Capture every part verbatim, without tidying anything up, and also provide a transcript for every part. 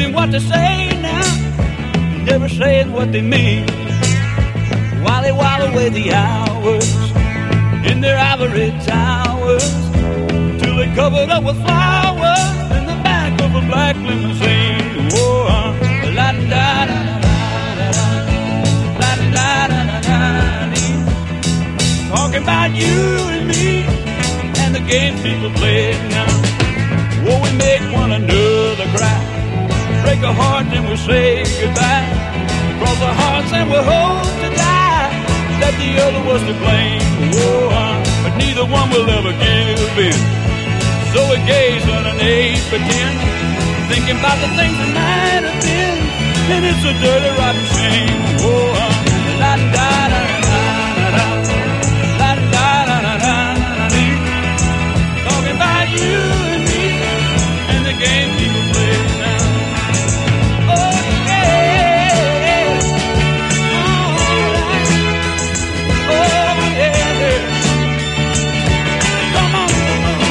thinking what to say now, never saying what they mean, while they while away the hours in their ivory towers, till they covered up with flowers in the back of a black limousine. Whoa, uh, la da da da da da da da da. Talking about you and me and the games people play now. Whoa, we make one another cry, break a heart and we say goodbye, cross our hearts and we hope to die that the other was to blame. Whoa, uh, but neither one will ever give in. So we gaze on an eight by ten, thinking about the things that might have been, and it's a dirty, rotten shame. Whoa, uh, la da da da da da da da da da. Talking about you and me and the game people play now. Oh yeah, alright. Oh yeah, come on, come on,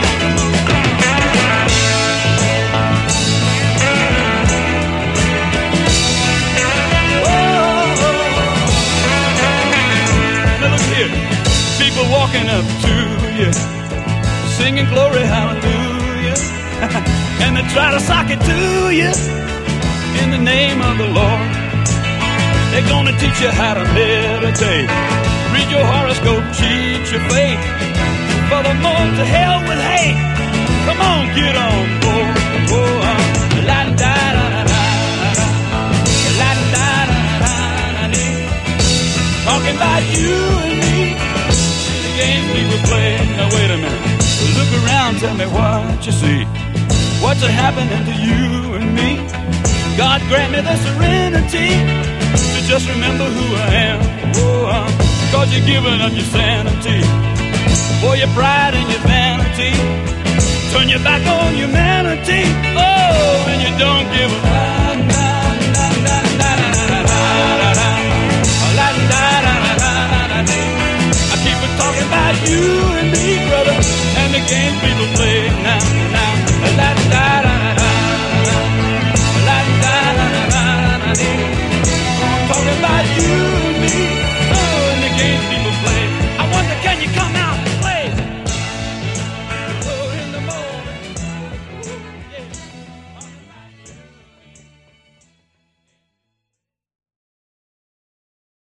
now look here, people walking up to you, singing glory hallelujah, and they try to sock it to you in the name of the Lord. They're gonna teach you how to meditate, read your horoscope, cheat your fate. Furthermore, to hell with hate. Come on, get on board. Oh, uh, la da da da da da, la da da da da da. Talking about you and me, the games people play. Now wait a minute, look around, tell me what you see. What's happening to you and me? God grant me the serenity to just remember who I am. Oh, uh, cause you're giving up your sanity for your pride and your vanity. Turn your back on humanity. Oh, and you don't give a la la la la la la la la. I keep on talking about you and me, brother, and the game people play now, now. La da da da da, la da da da da da. Talking about you and me.